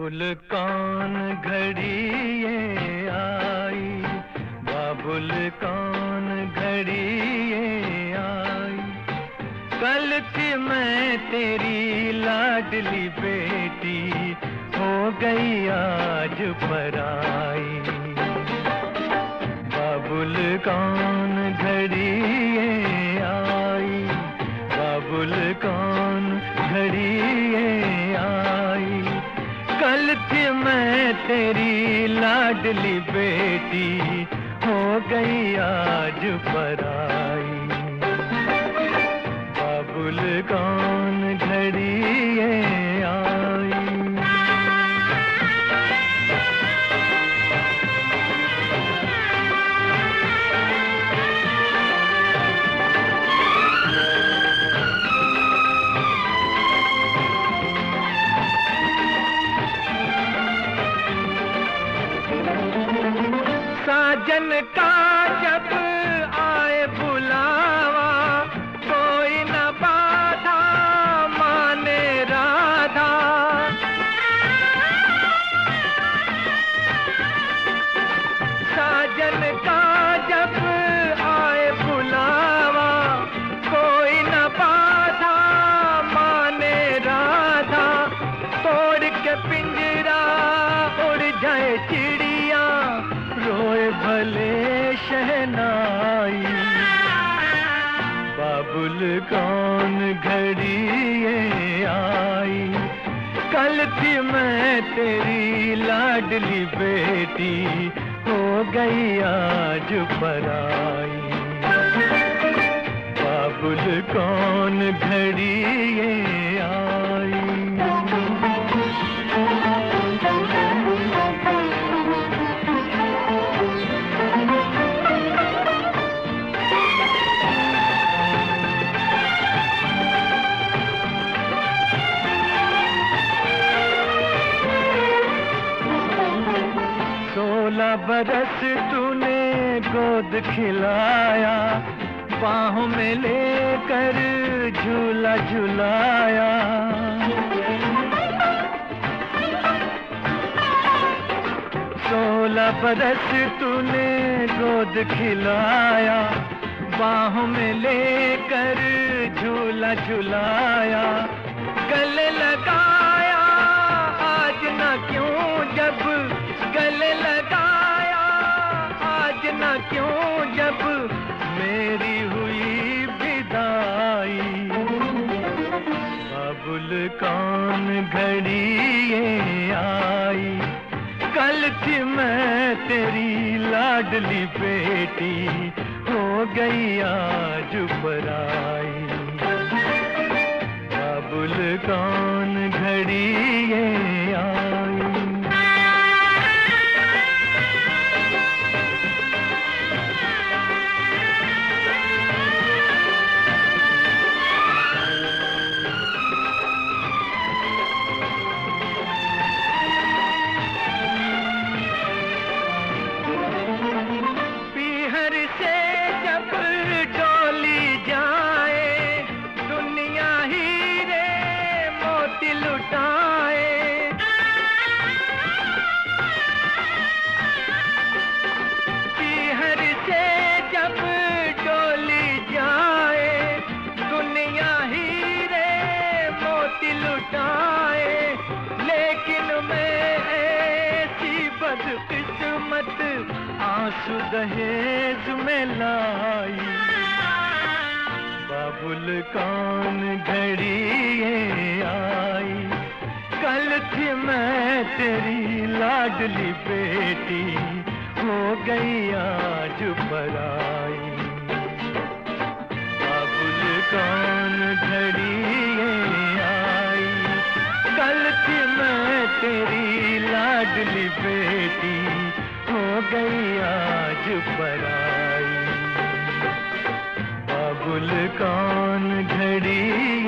बाबुल कौन घड़ी ये आई, बाबुल कौन घड़ी ये आई। कल थी मैं तेरी लाडली बेटी, हो गई आज पराई। बाबुल कौन घड़ी ये आई, बाबुल कौन घड़ी ये आई। कल थी मैं तेरी लाडली बेटी, हो गई आज पराई। बाबुल कौन घड़ी ये आई। साजन का जब आए बुलावा, कोई न बाधा माने राधा। साजन का जब आए बुलावा, कोई न बाधा माने राधा। तोड़ के पिंजरा उड़ जाए चिड़िया, रोए भले शहनाई। बाबुल कौन घड़ी ये आई। कल थी मैं तेरी लाडली बेटी, हो गई आज पराई। बाबुल कौन घड़ी ये आई। बरस तूने गोद खिलाया, बाहों में लेकर झूला झुलाया। 16 बरस तूने गोद खिलाया, बाहों में लेकर झूला झुलाया। गले लगाया आज ना क्यों जब, गले लगाया आज ना क्यों जब, मेरी हुई विदाई। बाबुल कौन घड़ी ये आई। कल थी मैं तेरी लाडली बेटी, हो गई आज पराई। बाबुल कौन घड़ी ये आई। लेकिन मैं ऐसी बदकिस्मत आंसू दहेज में लाई। बाबुल कौन घड़ी ये आई। कल थी मैं तेरी लाडली बेटी, हो गई आज पराई। बाबुल कौन घड़ी ये आई। कल थी मैं तेरी लाडली बेटी, हो गई आज पराई। बाबुल कौन घड़ी